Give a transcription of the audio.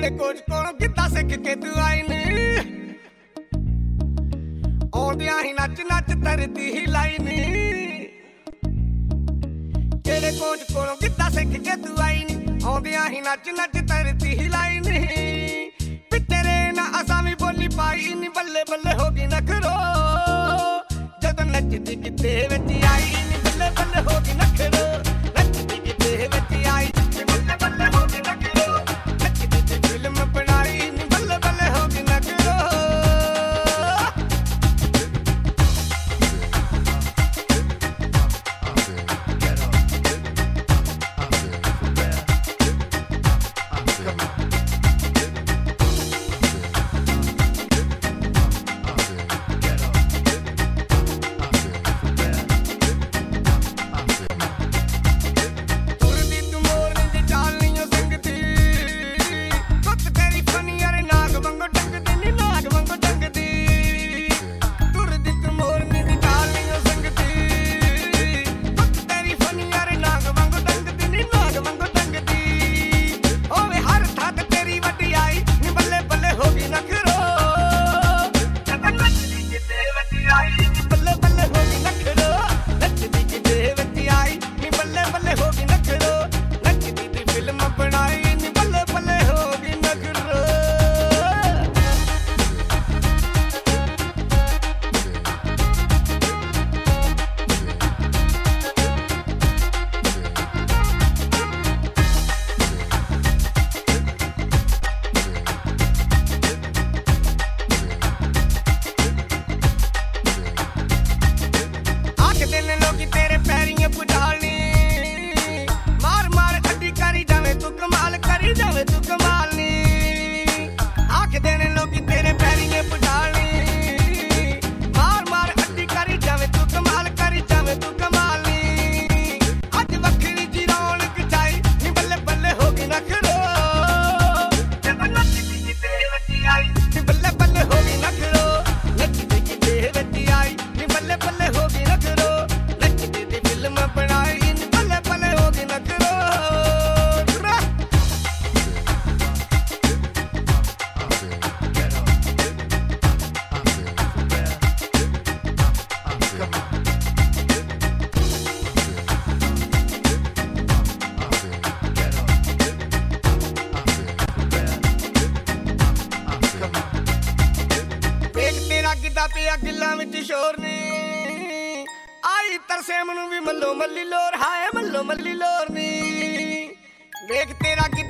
ਕਿਹੜੇ ਕੋਚ ਕੋਲੋਂ ਕਿੱਦਾਂ ਸਿੱਖ ਕੇ ਤੂੰ ਆਈ ਨੀ ਆਉਂਦਿਆਂ ਹੀ ਨੱਚ ਨੱਚ ਧਰਤੀ ਹਿਲਾਈ ਨੀ ਕਿਹੜੇ ਕੋਚ ਕੋਲੋਂ ਕਿੱਦਾਂ ਸਿੱਖ ਕੇ ਤੂੰ ਆਈ ਨੀ ਆਉਂਦਿਆਂ ਹੀ ਨੱਚ ਨੱਚ ਧਰਤੀ ਹਿਲਾਈ ਨੀ ਤੇਰੇ ਨਾ ਅਸਾਂ ਵੀ ਬੋਲੀ ਪਾਈ ਨੀ ਬੱਲੇ ਬੱਲੇ ਹੋ ਗਈ ਨਖਰੋ ਜਦੋਂ ਨੱਚਦੀ ਕਿਤੇ ਵਿੱਚ ਆਈ ਨੀ ਬੱਲੇ ਬੱਲੇ ਹੋ ਗਈ ਨਖਰੋ ਨੱਚਦੀ ਕਿਤੇ ਵਿੱਚ ਆਈ ਨੀ ਬੱਲੇ ਬੱਲੇ ਹੋ ਗਈ ਨਖਰੋ ਨੱਚਦੀ ਤੇ ਫਿਲਮ ਬਣਾਈ ਨੀ ਬੱਲੇ ਬੱਲੇ ਹੋ ਗਈ ਨਖਰੋ ਪਿਆ ਗਿੱਲਾਂ ਵਿੱਚ ਸ਼ੋਰ ਨੀ ਆਈ ਤਰਸੇਮ ਨੂੰ ਵੀ ਮੱਲੋ ਮੱਲੀ ਲੋਰ ਹਾਏ ਮੱਲੋ ਮੱਲੀ ਲੋਰ ਨੀ ਵੇਖ ਤੇਰਾ